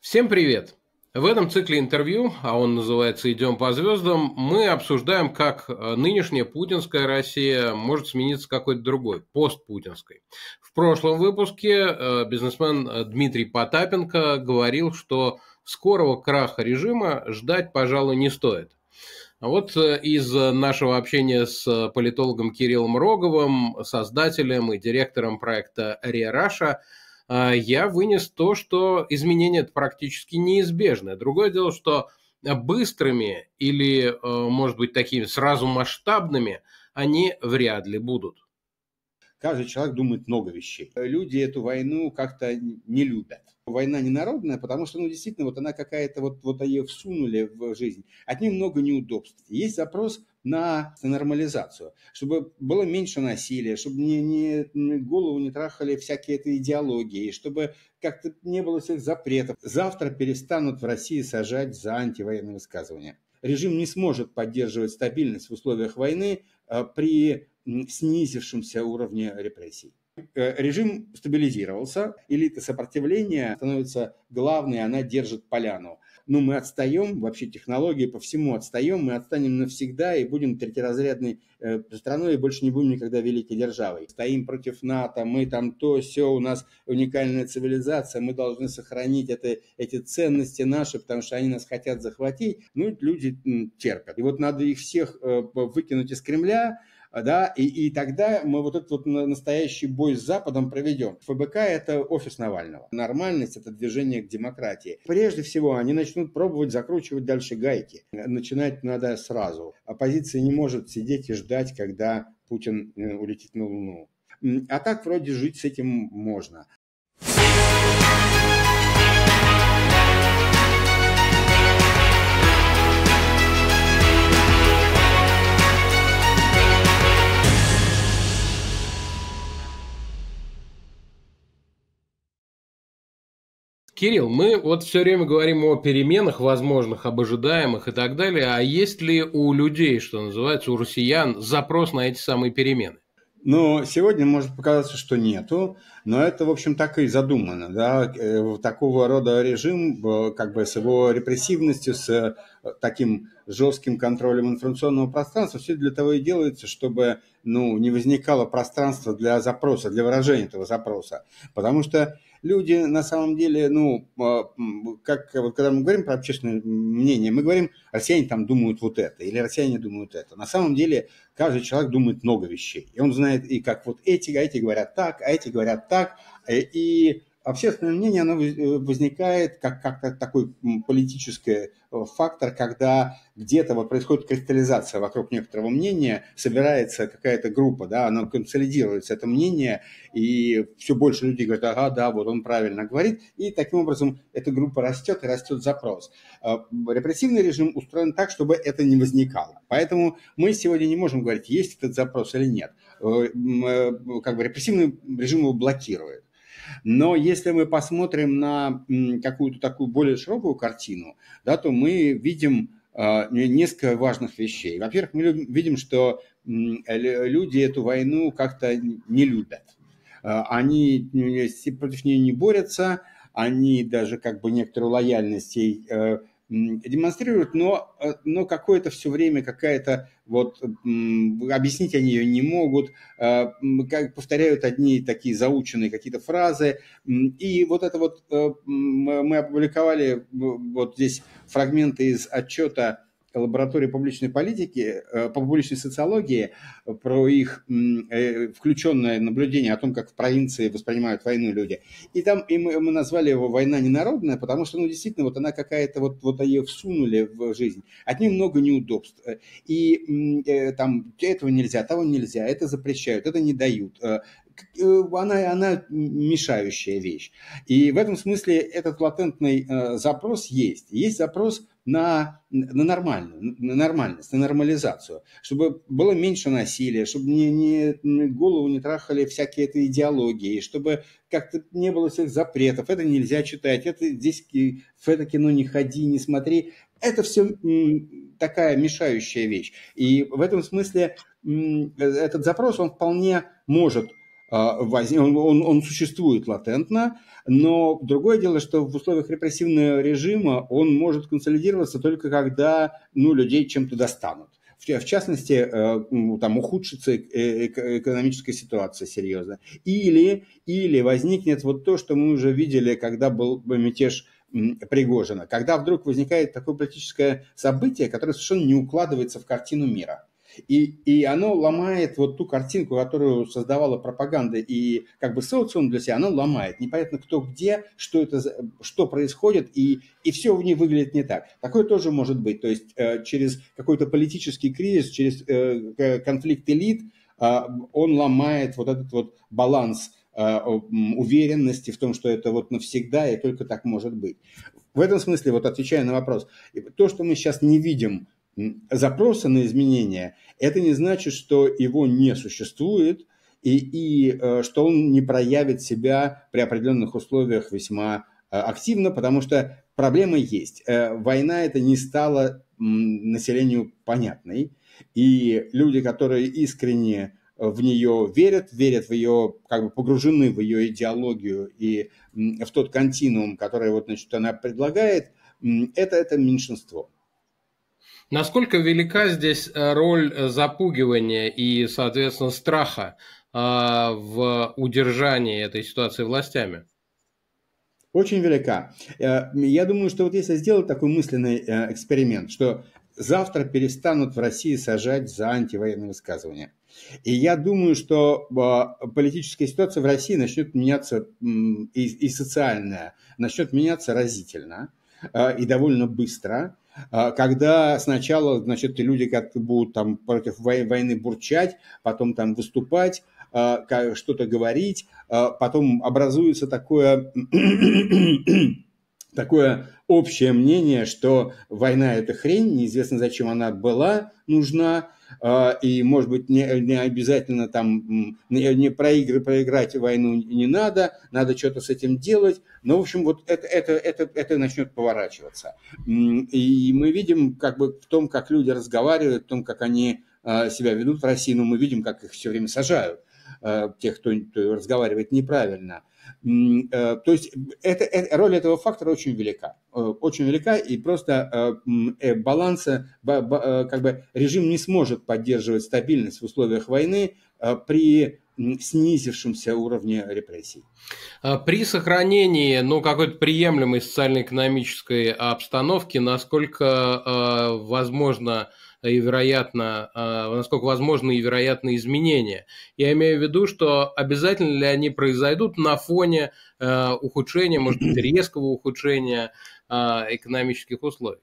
Всем привет! В этом цикле интервью, а он называется «Идем по звездам», мы обсуждаем, как нынешняя путинская Россия может смениться какой-то другой, постпутинской. В прошлом выпуске бизнесмен Дмитрий Потапенко говорил, что скорого краха режима ждать, пожалуй, не стоит. А вот из нашего общения с политологом Кириллом Роговым, создателем и директором проекта РИА Раша, я вынес то, что изменения это практически неизбежны. Другое дело, что быстрыми или, может быть, такими сразу масштабными они вряд ли будут. Каждый человек думает много вещей. Люди эту войну как-то не любят. Война не народная, потому что, действительно, вот она какая-то, вот ее всунули в жизнь. От нее много неудобств. Есть запрос на нормализацию, чтобы было меньше насилия, чтобы голову не трахали всякие этой идеологии, чтобы как-то не было всех запретов. Завтра перестанут в России сажать за антивоенные высказывания. Режим не сможет поддерживать стабильность в условиях войны при снизившемся уровне репрессий. Режим стабилизировался, элита сопротивления становится главной, она держит поляну. Но мы отстаем, вообще технологии по всему отстаем, мы отстанем навсегда и будем третьеразрядной страной и больше не будем никогда великой державой. Стоим против НАТО, мы там то, сё, у нас уникальная цивилизация, мы должны сохранить эти ценности наши, потому что они нас хотят захватить. Люди терпят. И вот надо их всех выкинуть из Кремля, да, и тогда мы вот этот настоящий бой с Западом проведем. ФБК – это офис Навального. Нормальность – это движение к демократии. Прежде всего, они начнут пробовать закручивать дальше гайки. Начинать надо сразу. Оппозиция не может сидеть и ждать, когда Путин улетит на Луну. А так вроде жить с этим можно. Кирилл, мы вот все время говорим о переменах возможных, об ожидаемых и так далее. А есть ли у людей, что называется, у россиян, запрос на эти самые перемены? Но сегодня может показаться, что нету, но это, в общем, так и задумано. Да? Такого рода режим, как бы с его репрессивностью, с таким жестким контролем информационного пространства, все для того и делается, чтобы не возникало пространства для запроса, для выражения этого запроса. Потому что люди на самом деле, как вот когда мы говорим про общественное мнение, мы говорим, россияне там думают вот это, или россияне думают это. На самом деле каждый человек думает много вещей. И он знает, и как вот эти говорят так, а эти говорят так. И общественное мнение, оно возникает как такой политический фактор, когда где-то происходит кристаллизация вокруг некоторого мнения, собирается какая-то группа, да, оно консолидируется, это мнение, и все больше людей говорят, ага, да, вот он правильно говорит, и таким образом эта группа растет, и растет запрос. Репрессивный режим устроен так, чтобы это не возникало. Поэтому мы сегодня не можем говорить, есть этот запрос или нет. Как бы репрессивный режим его блокирует. Но если мы посмотрим на какую-то такую более широкую картину, да, то мы видим несколько важных вещей. Во-первых, мы видим, что люди эту войну как-то не любят. Они против нее не борются, они даже как бы некоторую лояльность ей демонстрируют, но какое-то все время какая-то объяснить они ее не могут, повторяют одни такие заученные какие-то фразы. И мы опубликовали вот здесь фрагменты из отчета лаборатории публичной политики, по публичной социологии, про их включенное наблюдение о том, как в провинции воспринимают войну люди. И мы назвали его «Война ненародная», потому что, действительно, она какая-то, ее всунули в жизнь. От нее много неудобств. И там этого нельзя, того нельзя, это запрещают, это не дают. Она мешающая вещь. И в этом смысле этот латентный запрос есть. Есть запрос на нормальность, на нормализацию, чтобы было меньше насилия, чтобы голову не трахали всякие этой идеологии, чтобы как-то не было всех запретов, это нельзя читать, здесь в это кино не ходи, не смотри. Это все такая мешающая вещь. И в этом смысле этот запрос, он вполне может он существует латентно, но другое дело, что в условиях репрессивного режима он может консолидироваться только когда людей чем-то достанут. В частности, там ухудшится экономическая ситуация серьезно. Или возникнет вот то, что мы уже видели, когда был мятеж Пригожина, когда вдруг возникает такое политическое событие, которое совершенно не укладывается в картину мира. И оно ломает вот ту картинку, которую создавала пропаганда и как бы социум для себя, оно ломает. Непонятно кто где, что происходит, и все в ней выглядит не так. Такое тоже может быть. То есть через какой-то политический кризис, через конфликт элит он ломает вот этот вот баланс уверенности в том, что это вот навсегда и только так может быть. В этом смысле, вот отвечая на вопрос, то, что мы сейчас не видим запроса на изменения, это не значит, что его не существует и что он не проявит себя при определенных условиях весьма активно, потому что проблема есть. Война это не стала населению понятной, и люди, которые искренне в нее верят в ее, как бы погружены в ее идеологию и в тот континуум, который вот, значит, она предлагает, это меньшинство. Насколько велика здесь роль запугивания и, соответственно, страха в удержании этой ситуации властями? Очень велика. Я думаю, что вот если сделать такой мысленный эксперимент, что завтра перестанут в России сажать за антивоенные высказывания. И я думаю, что политическая ситуация в России начнет меняться, и социальная, начнет меняться разительно и довольно быстро, когда сначала, значит, люди как-то будут там против войны бурчать, потом там выступать, что-то говорить, потом образуется такое общее мнение, что война – это хрень, неизвестно, зачем она была нужна, и, может быть, не обязательно там не проиграть войну не надо что-то с этим делать. Но, в общем, вот это начнет поворачиваться. И мы видим как бы в том, как люди разговаривают, в том, как они себя ведут в России, но мы видим, как их все время сажают, тех, кто разговаривает неправильно. То есть роль этого фактора очень велика, и просто баланса, как бы режим не сможет поддерживать стабильность в условиях войны при снизившемся уровне репрессий. При сохранении какой-то приемлемой социально-экономической обстановки, насколько возможно и вероятно, насколько возможны и вероятны изменения. Я имею в виду, что обязательно ли они произойдут на фоне ухудшения, может быть, резкого ухудшения экономических условий?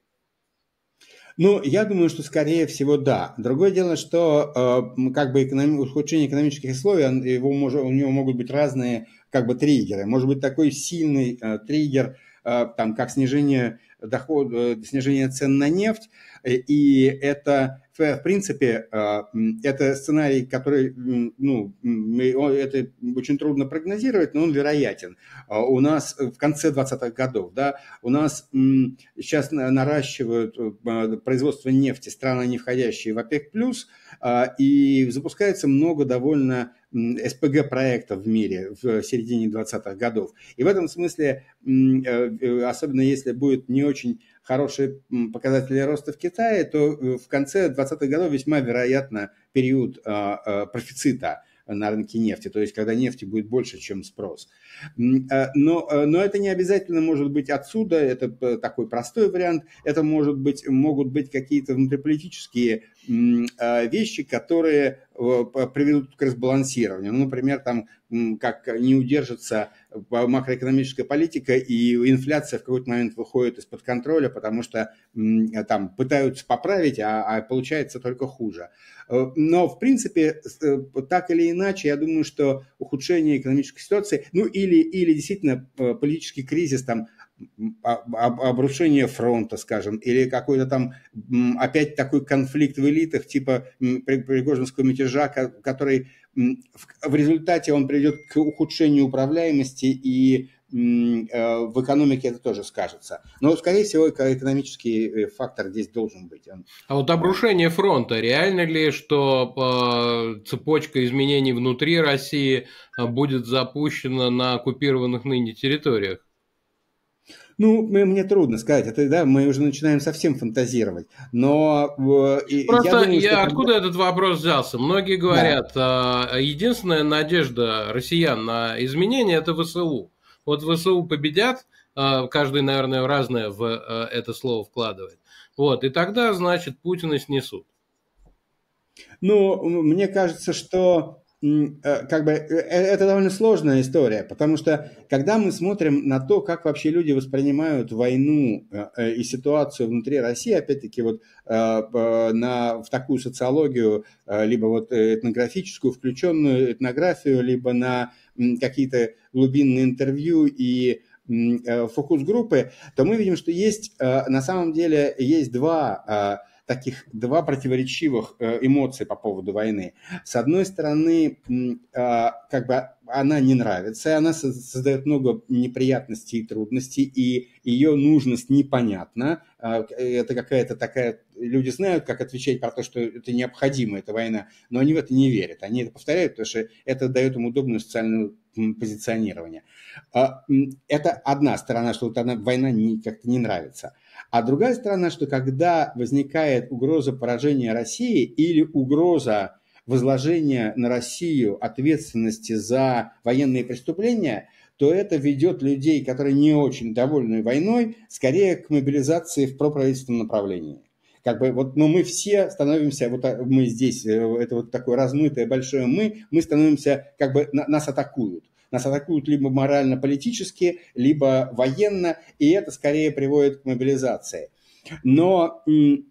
Я думаю, что скорее всего да. Другое дело, что как бы ухудшение экономических условий, у него могут быть разные как бы триггеры. Может быть такой сильный триггер, там, как снижение снижение цен на нефть, и это, в принципе, это сценарий, который, это очень трудно прогнозировать, но он вероятен. У нас в конце 20-х годов, да, у нас сейчас наращивают производство нефти страны, не входящие в ОПЕК+, и запускается много довольно СПГ-проектов в мире в середине 20-х годов. И в этом смысле, особенно если будет не очень хорошие показатели роста в Китае, то в конце 20-х годов весьма вероятно период профицита на рынке нефти, то есть когда нефти будет больше, чем спрос. Но это не обязательно может быть отсюда, это такой простой вариант, это могут быть какие-то внутриполитические вещи, которые приведут к разбалансированию. Например, там, как не удержится макроэкономическая политика, и инфляция в какой-то момент выходит из-под контроля, потому что там пытаются поправить, а получается только хуже. Но, в принципе, так или иначе, я думаю, что ухудшение экономической ситуации, или действительно политический кризис, там, обрушение фронта, скажем, или какой-то там опять такой конфликт в элитах, типа Пригожинского мятежа, который в результате он приведет к ухудшению управляемости и в экономике это тоже скажется. Но, скорее всего, экономический фактор здесь должен быть. А вот обрушение фронта, реально ли, что цепочка изменений внутри России будет запущена на оккупированных ныне территориях? Ну, мне трудно сказать, это, да, мы уже начинаем совсем фантазировать, но я Просто думаю, что... откуда этот вопрос взялся? Многие говорят, единственная надежда россиян на изменения – это ВСУ. Вот ВСУ победят, каждый, наверное, разное в это слово вкладывает. Вот, и тогда, значит, Путина снесут. Ну, мне кажется, что как бы это довольно сложная история, потому что когда мы смотрим на то, как вообще люди воспринимают войну и ситуацию внутри России, опять-таки вот в такую социологию, либо вот этнографическую, включенную этнографию, либо на какие-то глубинные интервью и фокус-группы, то мы видим, что есть на самом деле есть два противоречивых эмоций по поводу войны. С одной стороны, как бы она не нравится, она создает много неприятностей и трудностей, и ее нужность непонятна. Это какая-то такая... Люди знают, как отвечать про то, что это необходимо, эта война, но они в это не верят. Они это повторяют, потому что это дает им удобное социальное позиционирование. Это одна сторона, что вот война как-то не нравится. А другая сторона, что когда возникает угроза поражения России или угроза возложения на Россию ответственности за военные преступления, то это ведет людей, которые не очень довольны войной, скорее к мобилизации в проправительственном направлении. Как бы вот, но мы все становимся, вот мы здесь, это вот такое размытое большое мы становимся, как бы нас атакуют. Нас атакуют либо морально-политически, либо военно, и это скорее приводит к мобилизации. Но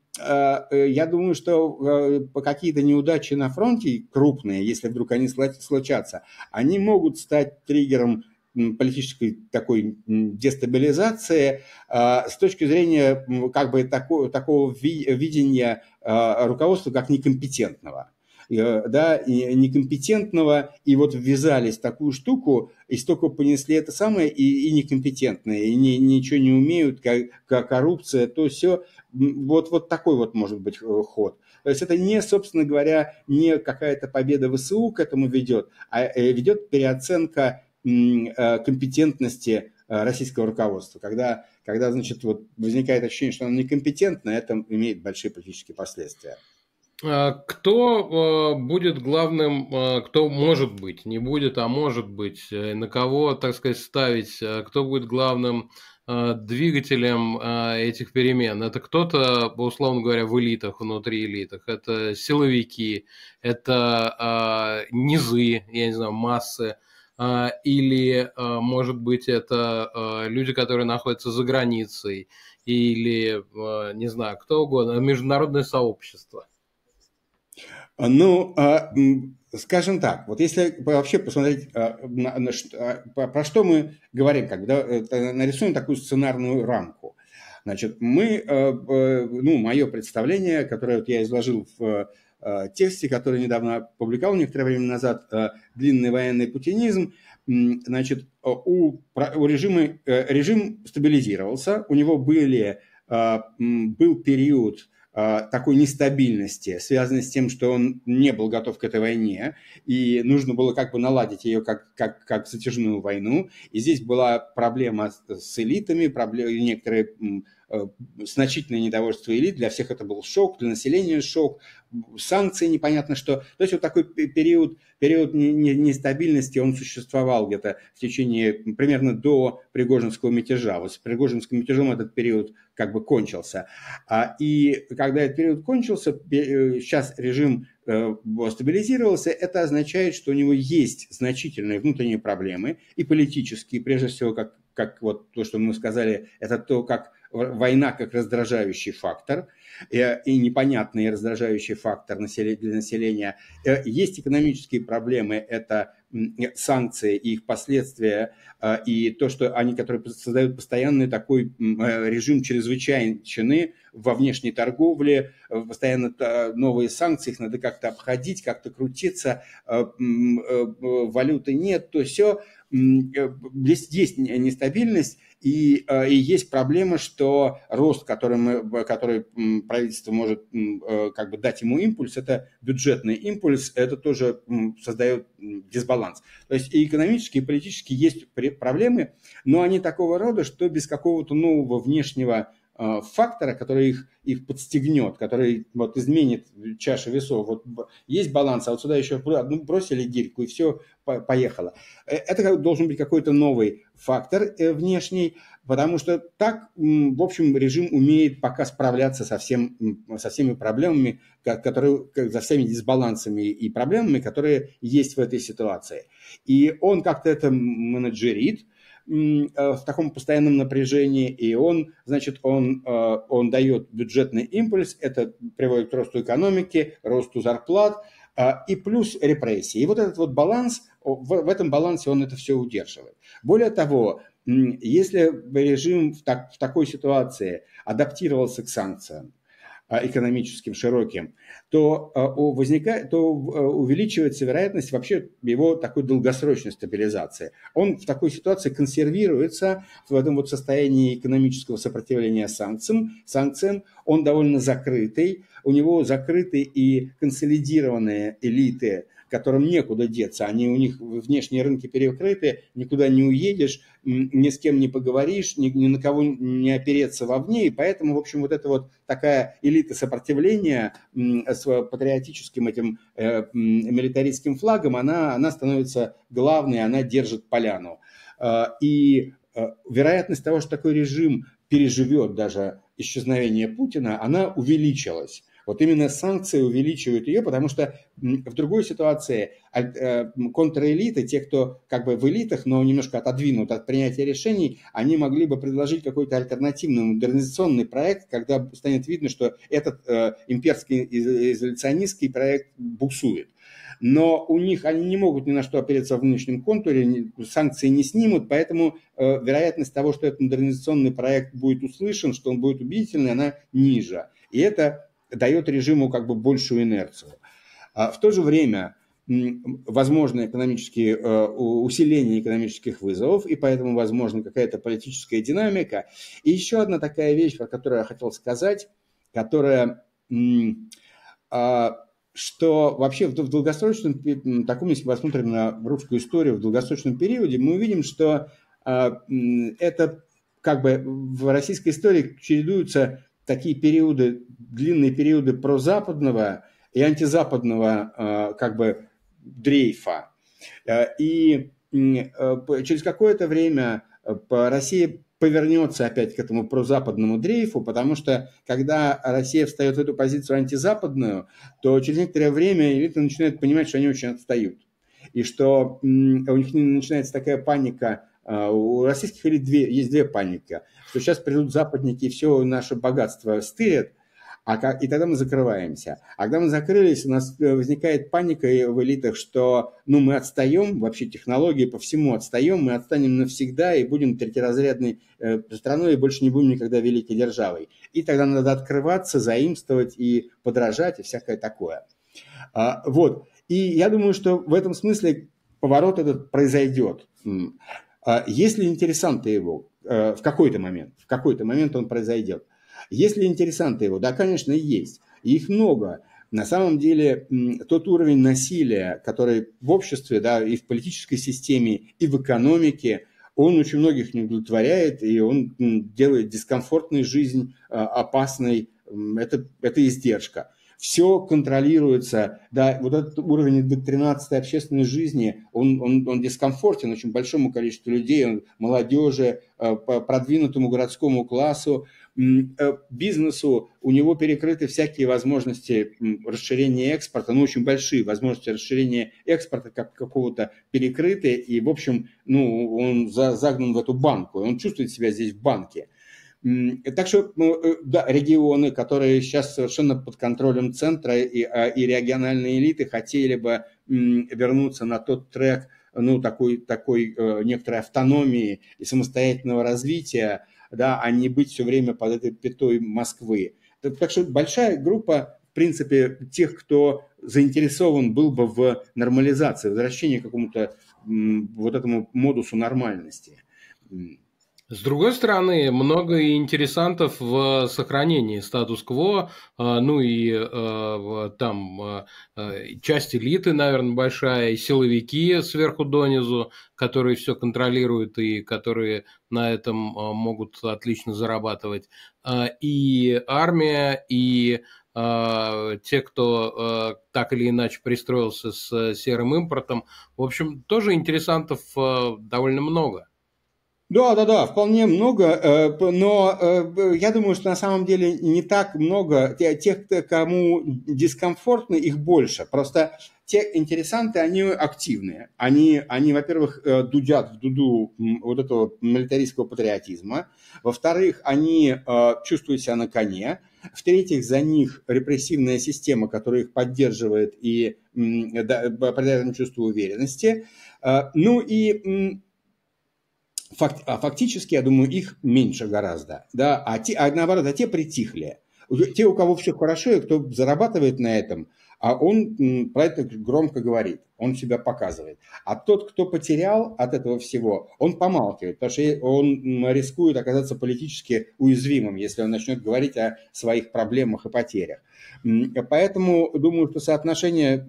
я думаю, что какие-то неудачи на фронте крупные, если вдруг они случатся, они могут стать триггером политической такой дестабилизации с точки зрения как бы такого видения руководства как некомпетентного. Да, некомпетентного, и вот ввязались в такую штуку, и столько понесли это самое, и некомпетентные, и ничего не умеют, как коррупция, то все. Вот такой вот может быть ход. То есть это не, собственно говоря, не какая-то победа ВСУ к этому ведет, а ведет переоценка компетентности российского руководства. Когда значит, вот возникает ощущение, что оно некомпетентно, это имеет большие политические последствия. Кто будет главным, кто может быть, не будет, а может быть, на кого, так сказать, ставить, кто будет главным двигателем этих перемен? Это кто-то, условно говоря, в элитах, внутри элитах, это силовики, это низы, я не знаю, массы, или, может быть, это люди, которые находятся за границей, или, не знаю, кто угодно, международное сообщество. Ну, скажем так, вот если вообще посмотреть, про что мы говорим, когда нарисуем такую сценарную рамку. Значит, мое представление, которое вот я изложил в тексте, который недавно опубликовал некоторое время назад, «Длинный военный путинизм», значит, режим стабилизировался, у него был период такой нестабильности, связанной с тем, что он не был готов к этой войне, и нужно было как бы наладить ее как затяжную войну. И здесь была проблема с элитами, некоторые значительное недовольство элит, для всех это был шок, для населения шок, санкции непонятно что. То есть вот такой период нестабильности, он существовал где-то в течение, примерно до Пригожинского мятежа. Вот с Пригожинским мятежом этот период как бы кончился. И когда этот период кончился, сейчас режим стабилизировался, это означает, что у него есть значительные внутренние проблемы, и политические, прежде всего, как вот то, что мы сказали, это то, как война как раздражающий фактор и непонятный раздражающий фактор для населения. Есть экономические проблемы, это санкции и их последствия, и то, что они, которые создают постоянный такой режим чрезвычайщины во внешней торговле, постоянно новые санкции, их надо как-то обходить, как-то крутиться, валюты нет, то все. здесь есть нестабильность, и есть проблема, что рост, который правительство может как бы дать ему импульс, это бюджетный импульс, это тоже создает дисбаланс. То есть и экономически, и политически есть проблемы, но они такого рода, что без какого-то нового внешнего фактора, который их подстегнет, который вот изменит чашу весов. Вот есть баланс, а вот сюда еще одну бросили гирьку, и все поехало. Это должен быть какой-то новый фактор внешний, потому что так, в общем, режим умеет пока справляться со всеми проблемами, со всеми дисбалансами и проблемами, которые есть в этой ситуации. И он как-то это менеджерит в таком постоянном напряжении, и он дает бюджетный импульс, это приводит к росту экономики, росту зарплат, и плюс репрессии. И вот этот вот баланс, в этом балансе он это все удерживает. Более того, если режим в такой ситуации адаптировался к санкциям, экономическим, широким, то увеличивается вероятность вообще его такой долгосрочной стабилизации. Он в такой ситуации консервируется в этом вот состоянии экономического сопротивления санкциям. Он довольно закрытый, у него закрыты и консолидированные элиты, которым некуда деться, у них внешние рынки перекрыты, никуда не уедешь, ни с кем не поговоришь, ни на кого не опереться вовне, и поэтому, в общем, вот эта вот такая элита сопротивления с патриотическим этим милитаристским флагом, она становится главной, она держит поляну. И вероятность того, что такой режим переживет даже исчезновение Путина, она увеличилась. Вот именно санкции увеличивают ее, потому что в другой ситуации контрэлиты, те, кто как бы в элитах, но немножко отодвинут от принятия решений, они могли бы предложить какой-то альтернативный модернизационный проект, когда станет видно, что этот имперский изоляционистский проект буксует. Но они не могут ни на что опереться в нынешнем контуре, санкции не снимут, поэтому вероятность того, что этот модернизационный проект будет услышан, что он будет убедительный, она ниже. И это дает режиму как бы большую инерцию. В то же время возможно усиление экономических вызовов, и поэтому возможна какая-то политическая динамика. И еще одна такая вещь, про которую я хотел сказать, что вообще в долгосрочном, таком, если посмотрим на русскую историю в долгосрочном периоде, мы увидим, что это как бы в российской истории чередуются такие периоды, длинные периоды прозападного и антизападного как бы дрейфа. И через какое-то время Россия повернется опять к этому прозападному дрейфу, потому что когда Россия встает в эту позицию антизападную, то через некоторое время элиты начинают понимать, что они очень отстают. И что у них начинается такая паника. У российских элит есть две паники. Что сейчас придут западники и все наше богатство стырят, и тогда мы закрываемся. А когда мы закрылись, у нас возникает паника в элитах, что мы отстаем, вообще технологии по всему отстаем, мы отстанем навсегда и будем третьеразрядной страной и больше не будем никогда великой державой. И тогда надо открываться, заимствовать и подражать и всякое такое. Вот. И я думаю, что в этом смысле поворот этот произойдет. Если интересанты его в какой-то момент он произойдет. Есть ли интересанты его? Да, конечно, есть. И их много. На самом деле, тот уровень насилия, который в обществе, да, и в политической системе, и в экономике, он очень многих не удовлетворяет, и он делает дискомфортной жизнь опасной. Это издержка. Все контролируется, да, вот этот уровень индоктринации общественной жизни, он дискомфортен очень большому количеству людей, молодежи, продвинутому городскому классу, бизнесу, у него перекрыты всякие возможности расширения экспорта, очень большие возможности расширения экспорта как какого-то перекрыты, и, в общем, он загнан в эту банку, он чувствует себя здесь в банке. Так что, да, регионы, которые сейчас совершенно под контролем центра и региональные элиты хотели бы вернуться на тот трек, такой некоторой автономии и самостоятельного развития, да, а не быть все время под этой пятой Москвы. Так что большая группа, в принципе, тех, кто заинтересован был бы в нормализации, возвращении к какому-то вот этому модусу нормальности. С другой стороны, много и интересантов в сохранении статус-кво, ну и там часть элиты, наверное, большая, и силовики сверху донизу, которые все контролируют и которые на этом могут отлично зарабатывать, и армия, и те, кто так или иначе пристроился с серым импортом. В общем, тоже интересантов довольно много. Да, вполне много, но я думаю, что на самом деле не так много тех, кому дискомфортно, их больше. Просто те интересанты, они активные. Они, во-первых, дудят в дуду вот этого милитаристского патриотизма. Во-вторых, они чувствуют себя на коне. В-третьих, за них репрессивная система, которая их поддерживает и придает им чувство уверенности. Ну и фактически, я думаю, их меньше гораздо, да, наоборот, те притихли. Те, у кого все хорошо, и кто зарабатывает на этом, а он про это громко говорит, он себя показывает. А тот, кто потерял от этого всего, он помалкивает, потому что он рискует оказаться политически уязвимым, если он начнет говорить о своих проблемах и потерях. Поэтому думаю, что соотношение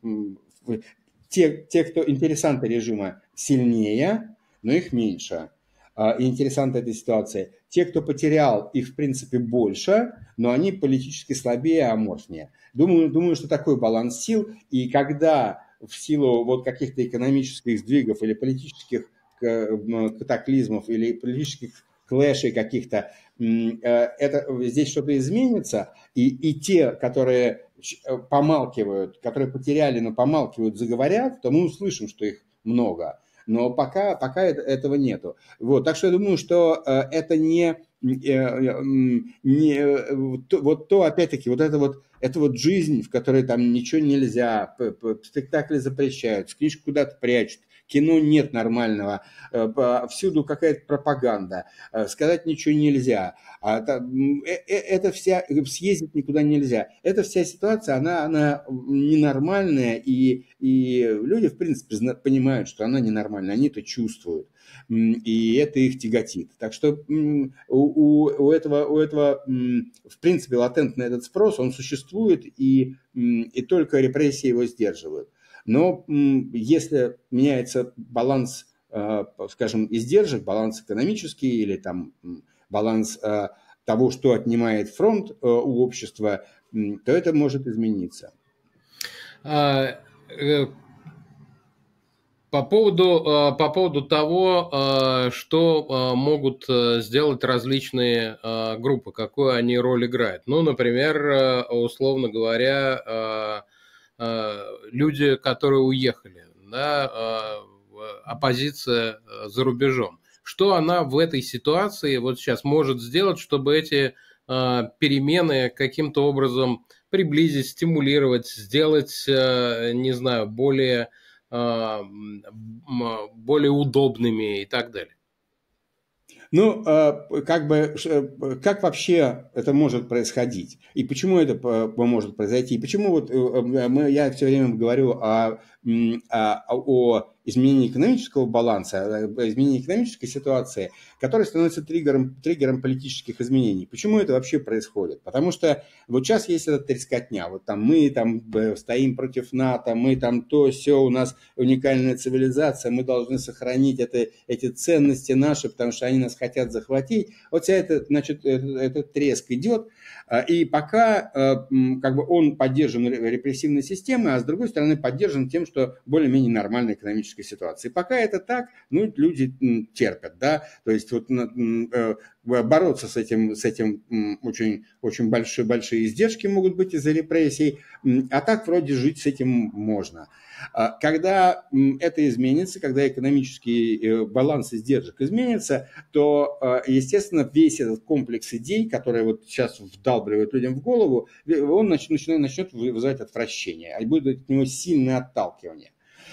те, кто интересанты режима, сильнее, но их меньше. И интересанты этой ситуации. Те, кто потерял, их в принципе больше, но они политически слабее, аморфнее. Думаю, что такой баланс сил. И когда в силу вот каких-то экономических сдвигов или политических катаклизмов или политических клэшей каких-то, здесь что-то изменится, и те, которые помалкивают, которые потеряли, но помалкивают, заговорят, то мы услышим, что их много. Но пока этого нету. Вот, так что я думаю, что это вот то, опять-таки, это вот жизнь, в которой там ничего нельзя, спектакли запрещают, книжку куда-то прячут, кино нет нормального, всюду какая-то пропаганда, сказать ничего нельзя, это вся, съездить никуда нельзя. Эта вся ситуация, она ненормальная, и люди, в принципе, понимают, что она ненормальная, они это чувствуют, и это их тяготит. Так что у этого, в принципе, латентный этот спрос, он существует, и только репрессии его сдерживают. Но если меняется баланс, скажем, издержек, баланс экономический или там баланс того, что отнимает фронт у общества, то это может измениться. По поводу того, что могут сделать различные группы, какую они роль играют. Ну, например, условно говоря, люди, которые уехали, да, оппозиция за рубежом. Что она в этой ситуации вот сейчас может сделать, чтобы эти перемены каким-то образом приблизить, стимулировать, сделать, не знаю, более удобными и так далее? Ну, как вообще это может происходить? И почему это может произойти? И почему вот я все время говорю о изменении экономического баланса, о изменении экономической ситуации, которая становится триггером политических изменений. Почему это вообще происходит? Потому что вот сейчас есть эта трескотня. Вот там мы там стоим против НАТО, мы там то, сё, у нас уникальная цивилизация, мы должны сохранить эти ценности наши, потому что они нас хотят захватить. Вот вся этот треск идет. И пока как бы он поддержан репрессивной системой, а с другой стороны поддержан тем, что более-менее нормальная экономическая ситуация. И пока это так, ну, люди терпят, да, то есть вот бороться с этим очень, очень большие издержки могут быть из-за репрессий, а так вроде жить с этим можно. Когда это изменится, когда экономический баланс издержек изменится, то, естественно, весь этот комплекс идей, которые вот сейчас вдалбливают людям в голову, он начнет вызывать отвращение, а будет от него сильное отталкивание.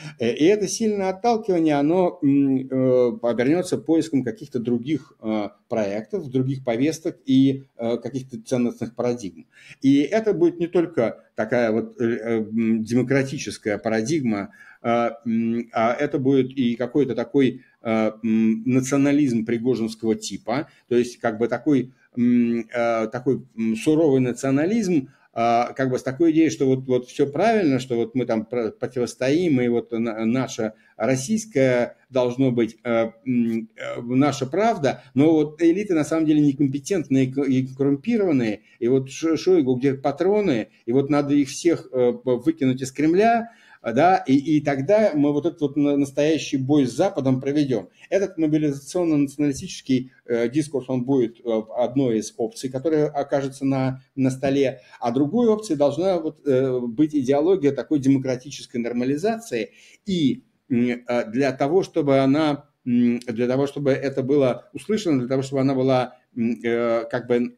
И это сильное отталкивание, оно обернется поиском каких-то других проектов, других повесток и каких-то ценностных парадигм. И это будет не только такая вот демократическая парадигма, а это будет и какой-то такой национализм пригожинского типа, то есть как бы такой суровый национализм, как бы с такой идеей, что вот все правильно, что вот мы там противостоим, и вот наша российская должно быть наша правда, но вот элиты на самом деле некомпетентные и коррумпированные, и вот Шойгу, где патроны, и вот надо их всех выкинуть из Кремля, да, и тогда мы вот этот вот настоящий бой с Западом проведем. Этот мобилизационно-националистический дискурс, он будет одной из опций, которая окажется на столе, а другой опцией должна вот быть идеология такой демократической нормализации, и для того, чтобы это было услышано, для того, чтобы она была как бы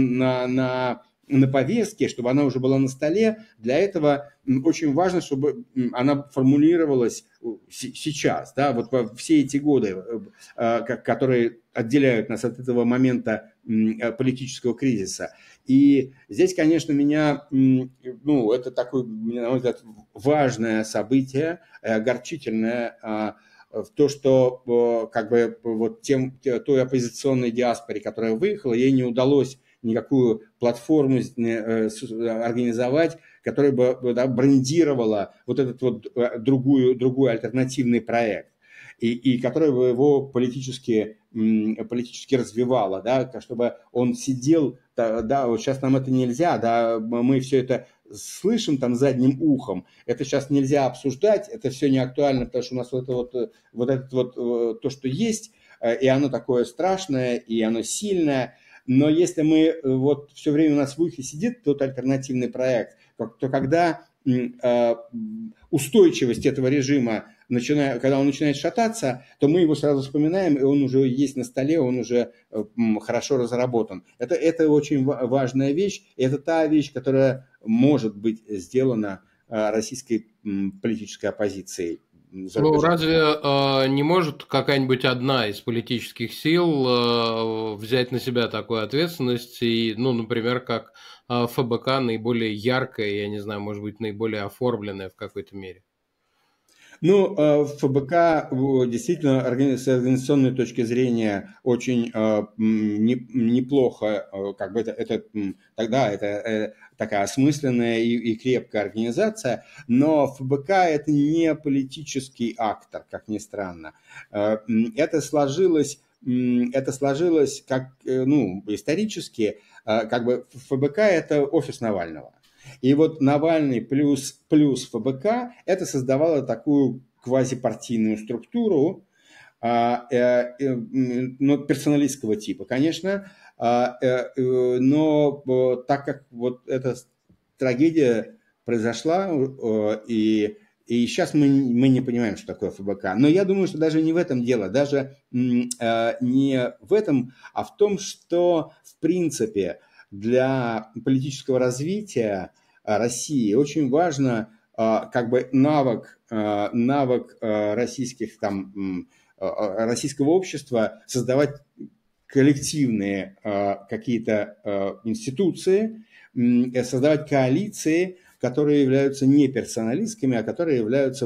на повестке, чтобы она уже была на столе, для этого очень важно, чтобы она формулировалась сейчас, да, вот во все эти годы, которые отделяют нас от этого момента политического кризиса. И здесь, конечно, это такое, на мой взгляд, важное событие, горчительное, в то, что как бы вот той оппозиционной диаспоре, которая выехала, ей не удалось никакую платформу организовать, которая бы брендировала вот этот вот другой альтернативный проект, и которая бы его политически развивала, да, чтобы он сидел, да, вот сейчас нам это нельзя, да, мы все это слышим там задним ухом, это сейчас нельзя обсуждать, это все не актуально, потому что у нас то, что есть, и оно такое страшное, и оно сильное. Но если мы вот все время у нас в ухе сидит тот альтернативный проект, то когда устойчивость этого режима, когда он начинает шататься, то мы его сразу вспоминаем, и он уже есть на столе, он уже хорошо разработан. Это очень важная вещь, и это та вещь, которая может быть сделана российской политической оппозицией. Ну, разве не может какая-нибудь одна из политических сил взять на себя такую ответственность и, ну, например, как ФБК наиболее яркая, я не знаю, может быть, наиболее оформленная в какой-то мере? Ну, ФБК действительно с организационной точки зрения очень неплохо, как бы тогда это такая осмысленная и крепкая организация, но ФБК это не политический актор, как ни странно. Это сложилось как, исторически, как бы ФБК это офис Навального. И вот Навальный плюс ФБК это создавало такую квазипартийную структуру, но персоналистского типа, конечно, но так как вот эта трагедия произошла, и сейчас мы не понимаем, что такое ФБК. Но я думаю, что даже не в этом дело, даже не в этом, а в том, что в принципе для политического развития России очень важно как бы навык российского общества создавать коллективные какие-то институции, создавать коалиции, которые являются не персоналистскими, а которые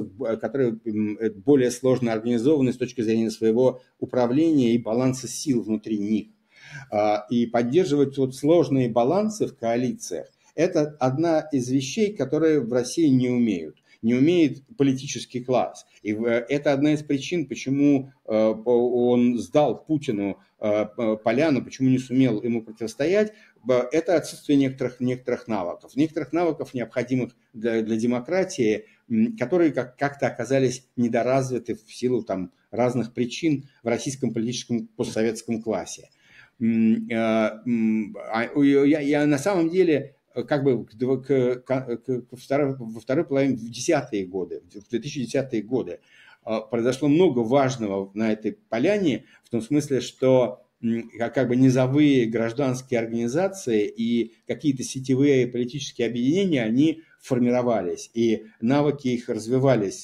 более сложно организованы с точки зрения своего управления и баланса сил внутри них. И поддерживать вот сложные балансы в коалициях – это одна из вещей, которые в России не умеют. Не умеет политический класс. И это одна из причин, почему он сдал Путину поляну, почему не сумел ему противостоять. Это отсутствие некоторых навыков. Некоторых навыков, необходимых для демократии, которые как-то оказались недоразвиты в силу там разных причин в российском политическом постсоветском классе. Я на самом деле как бы во второй половине, в 2010-е годы произошло много важного на этой поляне, в том смысле, что как бы низовые гражданские организации и какие-то сетевые политические объединения, они формировались, и навыки их развивались.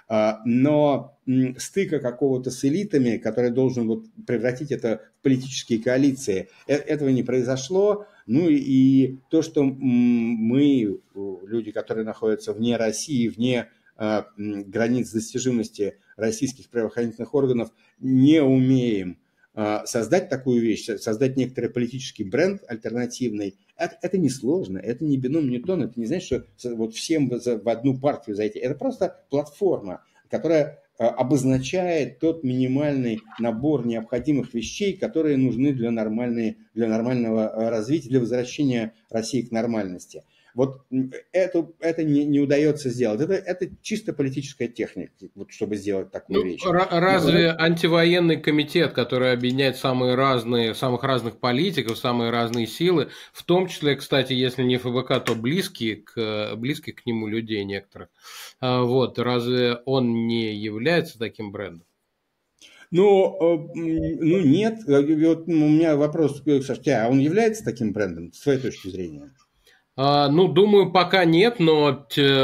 Но стыка какого-то с элитами, который должен вот превратить это в политические коалиции, этого не произошло. Ну и то, что мы, люди, которые находятся вне России, вне границ достижимости российских правоохранительных органов, не умеем создать такую вещь, создать некоторый политический бренд альтернативный, это несложно, это не бином Ньютона, это не значит, что вот всем в одну партию зайти. Это просто платформа, которая обозначает тот минимальный набор необходимых вещей, которые нужны для нормального развития, для возвращения России к нормальности. Вот это не удается сделать. Это чисто политическая техника, вот, чтобы сделать такую вещь. Разве антивоенный комитет, который объединяет самых разных политиков, самые разные силы, в том числе, кстати, если не ФБК, то близких к нему людей некоторых, вот, разве он не является таким брендом? Ну нет. Вот у меня вопрос, Саша, а он является таким брендом, с твоей точки зрения? Ну, думаю, пока нет, но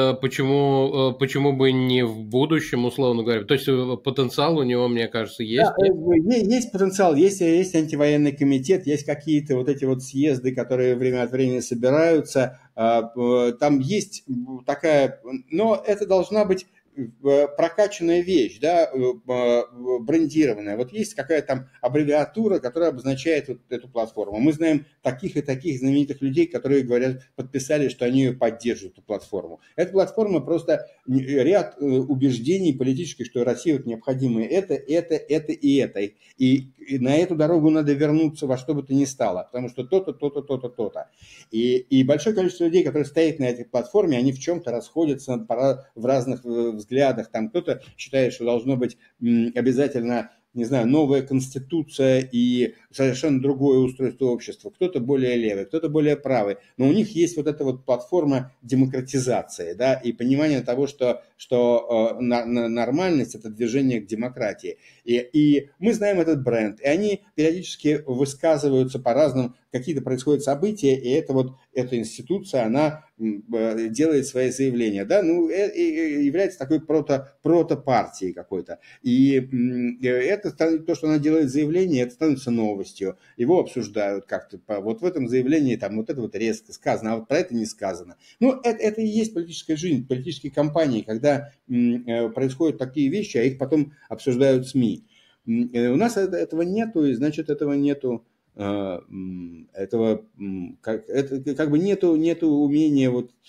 почему бы не в будущем, условно говоря. То есть потенциал у него, мне кажется, есть. Да, есть потенциал, есть антивоенный комитет, есть какие-то вот эти вот съезды, которые время от времени собираются. Там есть такая, но это должна быть прокачанная вещь, да, брендированная. Вот есть какая-то там аббревиатура, которая обозначает вот эту платформу. Мы знаем таких и таких знаменитых людей, которые говорят, подписали, что они ее поддерживают, эту платформу. Эта платформа просто ряд убеждений политических, что России вот необходимо это и это. И на эту дорогу надо вернуться во что бы то ни стало, потому что то-то, то-то, то-то, то-то. И большое количество людей, которые стоят на этой платформе, они в чем-то расходятся в разных взглядах. Там кто-то считает, что должно быть обязательно, не знаю, новая конституция и совершенно другое устройство общества. Кто-то более левый, кто-то более правый. Но у них есть вот эта вот платформа демократизации, да, и понимание того, что нормальность – это движение к демократии. И мы знаем этот бренд, и они периодически высказываются по-разному, какие-то происходят события, и эта институция, она делает свои заявления, да, ну, является такой протопартией какой-то. И это, то, что она делает заявление, это становится новостью. Его обсуждают как-то. Вот в этом заявлении там вот это вот резко сказано, а вот про это не сказано. Ну, это и есть политическая жизнь, политические кампании, когда происходят такие вещи, а их потом обсуждают СМИ. У нас этого нету, и значит, этого нету. Этого как бы нету умения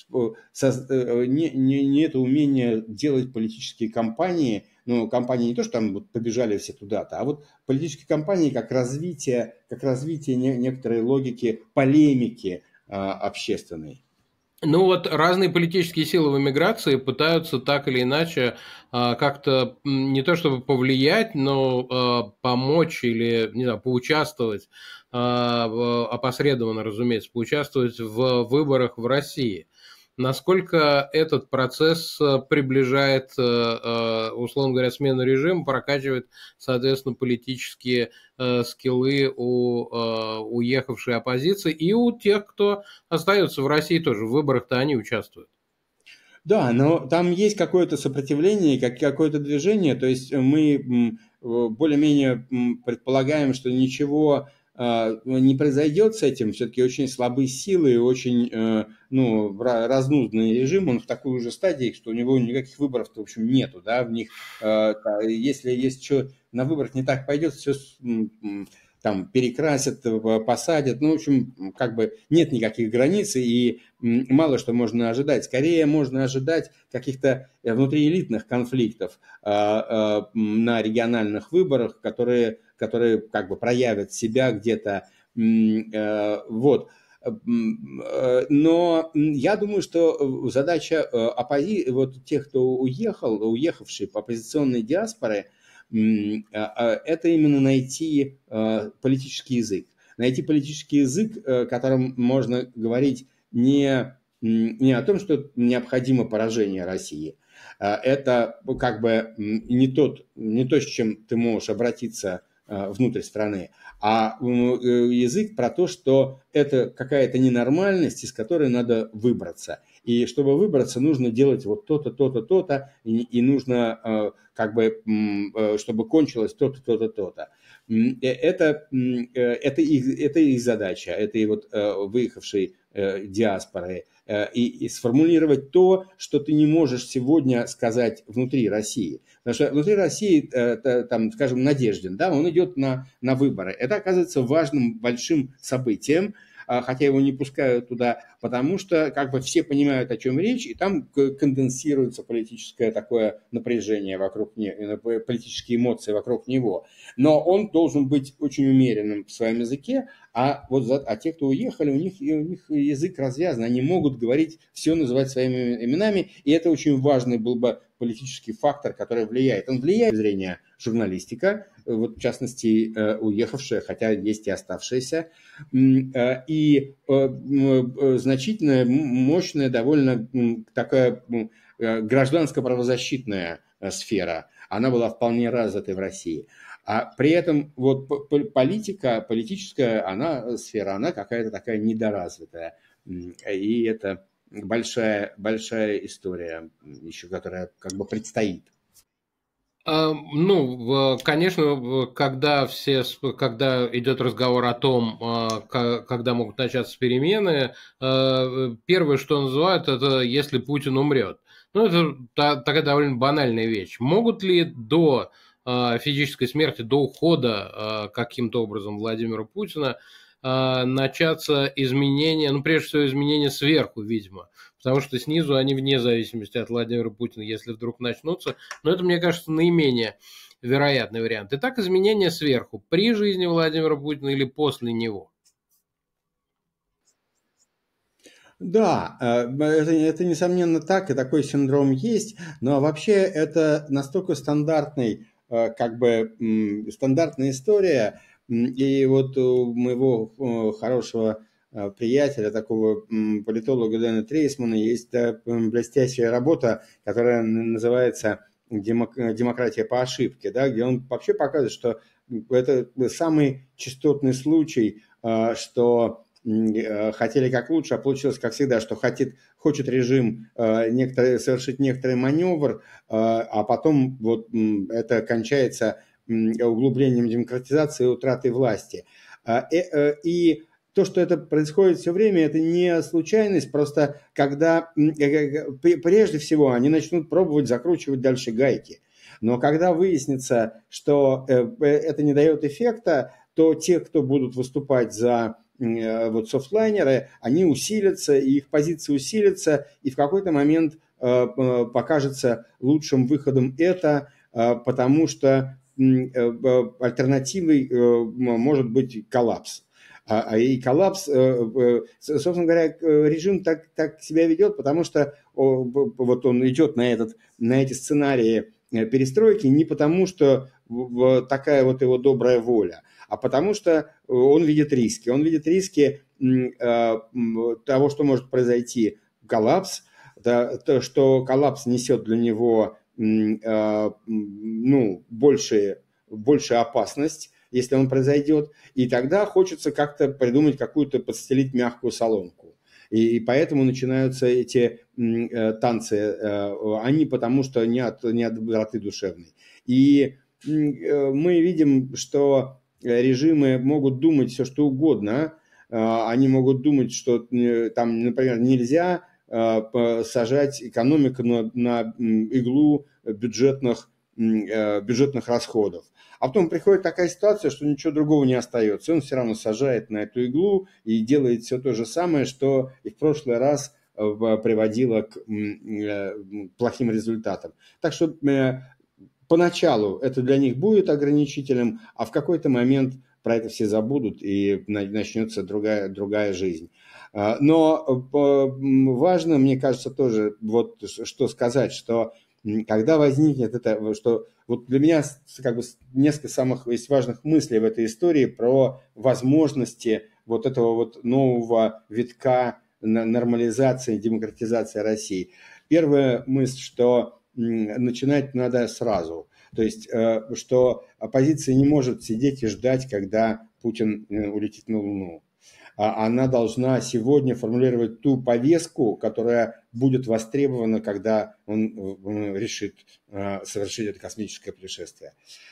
нету умения делать политические кампании. Ну, кампании не то, что там вот побежали все туда-то, а вот политические кампании как развитие некоторой логики полемики общественной. Ну вот разные политические силы в эмиграции пытаются так или иначе как-то не то чтобы повлиять, но помочь или, не знаю, поучаствовать, опосредованно, разумеется, поучаствовать в выборах в России. Насколько этот процесс приближает, условно говоря, смену режима, прокачивает, соответственно, политические скиллы у уехавшей оппозиции и у тех, кто остается в России тоже. В выборах-то они участвуют. Да, но там есть какое-то сопротивление, какое-то движение. То есть мы более-менее предполагаем, что ничего не произойдет с этим. Все-таки очень слабые силы и очень разнузданный режим. Он в такой уже стадии, что у него никаких выборов-то, в общем, нету. Да? В них, если что на выборах не так пойдет, все там перекрасят, посадят. Ну, в общем, как бы нет никаких границ, и мало что можно ожидать. Скорее можно ожидать каких-то внутриэлитных конфликтов на региональных выборах, которые как бы проявят себя где-то. Вот. Но я думаю, что задача вот тех, кто уехавшие по оппозиционной диаспоре, это именно найти политический язык. Найти политический язык, которым можно говорить не о том, что необходимо поражение России. Это как бы не то, с чем ты можешь обратиться внутрь страны, а язык про то, что это какая-то ненормальность, из которой надо выбраться. И чтобы выбраться, нужно делать вот то-то, то-то, то-то, и нужно чтобы кончилось то-то, то-то, то-то. Это их задача, это и вот выехавшей диаспоры, и сформулировать то, что ты не можешь сегодня сказать внутри России. Потому что внутри России, там, скажем, Надеждин, да, он идет на выборы. Это оказывается важным, большим событием, хотя его не пускают туда, потому что как бы все понимают, о чем речь, и там конденсируется политическое такое напряжение вокруг него, политические эмоции вокруг него. Но он должен быть очень умеренным в своем языке, а те, кто уехали, у них язык развязан, они могут говорить, все называть своими именами, и это очень важный был бы политический фактор, который влияет. Он влияет с зрения журналистика, вот в частности уехавшая, хотя есть и оставшаяся, и значительная, мощная, довольно такая гражданско-правозащитная сфера. Она была вполне развитой в России. А при этом вот политическая сфера, она какая-то такая недоразвитая. И это большая история еще, которая как бы предстоит. Ну, конечно, когда идет разговор о том, когда могут начаться перемены, первое, что называют, это если Путин умрет. Ну, это такая довольно банальная вещь. Могут ли до физической смерти, до ухода каким-то образом Владимира Путина начаться изменения, ну, прежде всего, изменения сверху, видимо, потому что снизу они вне зависимости от Владимира Путина, если вдруг начнутся, но это, мне кажется, наименее вероятный вариант. Итак, изменения сверху при жизни Владимира Путина или после него? Да, это несомненно так, и такой синдром есть, но вообще это настолько стандартная история, и вот у моего хорошего приятеля, такого политолога Дэна Трейсмана, есть блестящая работа, которая называется «Демократия по ошибке», да, где он вообще показывает, что это самый частотный случай, что хотели как лучше, а получилось как всегда, что хочет режим совершить некоторый маневр, а потом вот это кончается углублением демократизации и утратой власти. И то, что это происходит все время, это не случайность, просто когда прежде всего они начнут пробовать закручивать дальше гайки. Но когда выяснится, что это не дает эффекта, то те, кто будут выступать за вот софтлайнеры, они усилятся, и их позиции усилятся, и в какой-то момент покажется лучшим выходом это, потому что альтернативой может быть коллапс. И коллапс, собственно говоря, режим так себя ведет, потому что вот он идет на эти сценарии перестройки не потому, что такая вот его добрая воля, а потому что он видит риски. Он видит риски того, что может произойти коллапс, то, что коллапс несет для него большую опасность, если он произойдет, и тогда хочется как-то придумать какую-то, подстелить мягкую соломку. И поэтому начинаются эти танцы, они потому что не от доброты душевной. И мы видим, что режимы могут думать все, что угодно. Они могут думать, что там, например, нельзя сажать экономику на иглу бюджетных расходов. А потом приходит такая ситуация, что ничего другого не остается. Он все равно сажает на эту иглу и делает все то же самое, что и в прошлый раз приводило к плохим результатам. Так что поначалу это для них будет ограничителем, а в какой-то момент про это все забудут и начнется другая жизнь. Но важно, мне кажется, тоже вот что сказать, что когда возникнет это, что вот для меня как бы несколько самых есть важных мыслей в этой истории про возможности вот этого вот нового витка нормализации, демократизации России. Первая мысль, что начинать надо сразу. То есть, что оппозиция не может сидеть и ждать, когда Путин улетит на Луну. Она должна сегодня формулировать ту повестку, которая будет востребована, когда он решит совершить это космическое путешествие.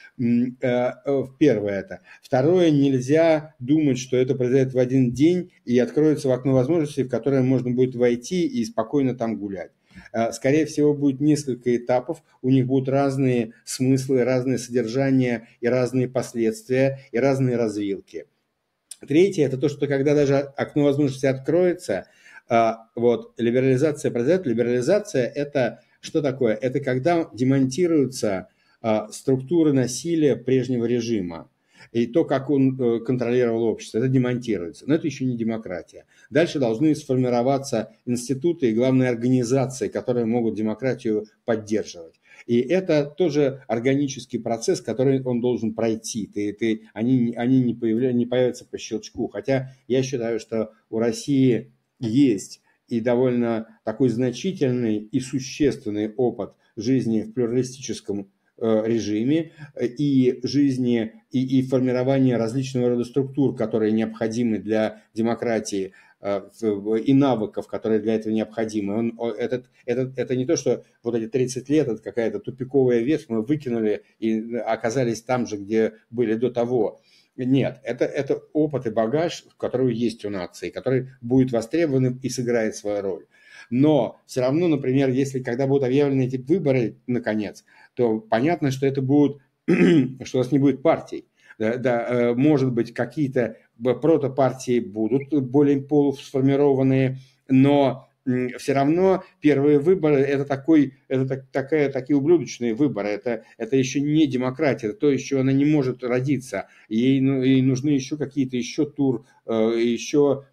Первое это. Второе, нельзя думать, что это произойдет в один день и откроется в окно возможностей, в которое можно будет войти и спокойно там гулять. Скорее всего, будет несколько этапов, у них будут разные смыслы, разные содержания и разные последствия, и разные развилки. Третье – это то, что когда даже окно возможностей откроется, вот, либерализация произойдет. Либерализация – это что такое? Это когда демонтируются структуры насилия прежнего режима. И то, как он контролировал общество, это демонтируется. Но это еще не демократия. Дальше должны сформироваться институты и, главные, организации, которые могут демократию поддерживать. И это тоже органический процесс, который он должен пройти. Они не появятся по щелчку. Хотя я считаю, что у России есть и довольно такой значительный и существенный опыт жизни в плюралистическом режиме и жизни и формирования различного рода структур, которые необходимы для демократии, и навыков, которые для этого необходимы. Это не то, что вот эти 30 лет, это какая-то тупиковая ветвь, мы выкинули и оказались там же, где были до того. Нет, это опыт и багаж, который есть у нации, который будет востребован и сыграет свою роль. Но все равно, например, если когда будут объявлены эти выборы, наконец, то понятно, что это будут, что у нас не будет партий. Да, может быть, какие-то протопартии будут более полусформированные, но все равно первые выборы это такие ублюдочные выборы, это еще не демократия, это то еще она не может родиться, ей нужны еще какие-то еще тур, еще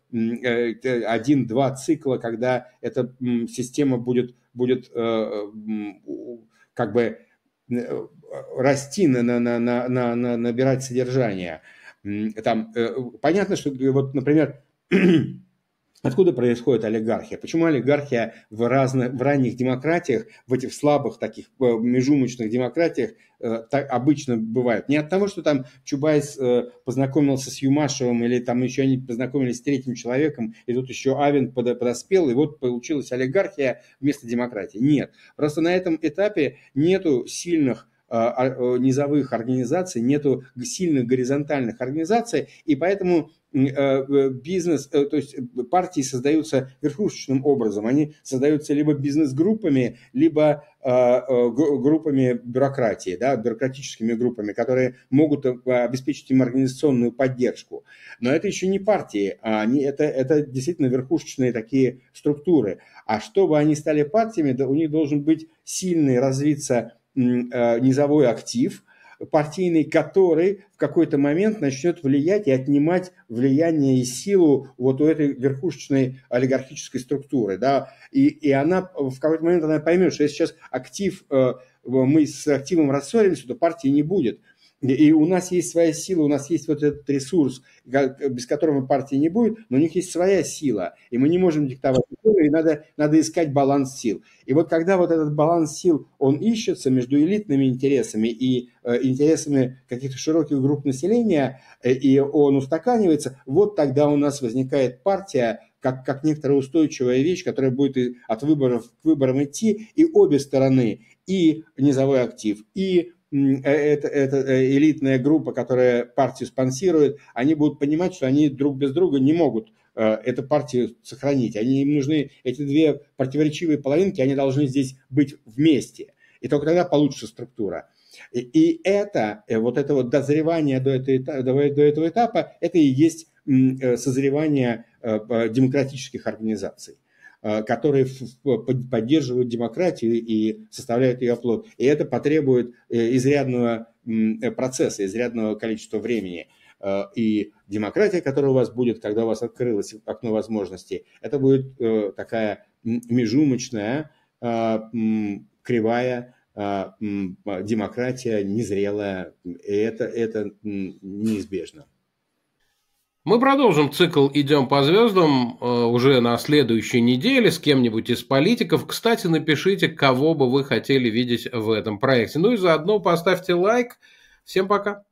1-2 цикла, когда эта система будет как бы расти, набирать содержание. Там, понятно, что, вот, например, откуда происходит олигархия? Почему олигархия в ранних демократиях, в этих слабых таких межумочных демократиях так обычно бывает? Не от того, что там Чубайс познакомился с Юмашевым или там еще они познакомились с третьим человеком, и тут еще Авен подоспел, и вот получилась олигархия вместо демократии. Нет. Просто на этом этапе нету сильных низовых организаций, нету сильных горизонтальных организаций, и поэтому бизнес, то есть партии создаются верхушечным образом. Они создаются либо бизнес-группами, либо группами бюрократии, да, бюрократическими группами, которые могут обеспечить им организационную поддержку. Но это еще не партии, это действительно верхушечные такие структуры. А чтобы они стали партиями, да, у них должен быть сильный, развиться низовой актив партийный, который в какой-то момент начнет влиять и отнимать влияние и силу вот у этой верхушечной олигархической структуры. Да? И она в какой-то момент она поймет, что если сейчас мы с активом рассоримся, то партии не будет. И у нас есть своя сила, у нас есть вот этот ресурс, без которого партии не будет, но у них есть своя сила, и мы не можем диктовать, и надо искать баланс сил. И вот когда вот этот баланс сил, он ищется между элитными интересами и интересами каких-то широких групп населения, и он устаканивается, вот тогда у нас возникает партия, как некоторая устойчивая вещь, которая будет от выборов к выборам идти, и обе стороны, и низовой актив, и это элитная группа, которая партию спонсирует, они будут понимать, что они друг без друга не могут эту партию сохранить. Им нужны эти две противоречивые половинки, они должны здесь быть вместе. И только тогда получится структура. И вот это вот дозревание до этого этапа, это и есть созревание демократических организаций, которые поддерживают демократию и составляют ее оплот. И это потребует изрядного процесса, изрядного количества времени. И демократия, которая у вас будет, когда у вас открылось окно возможностей, это будет такая межумочная, кривая демократия, незрелая. И это неизбежно. Мы продолжим цикл «Идем по звездам» уже на следующей неделе с кем-нибудь из политиков. Кстати, напишите, кого бы вы хотели видеть в этом проекте. Ну и заодно поставьте лайк. Всем пока.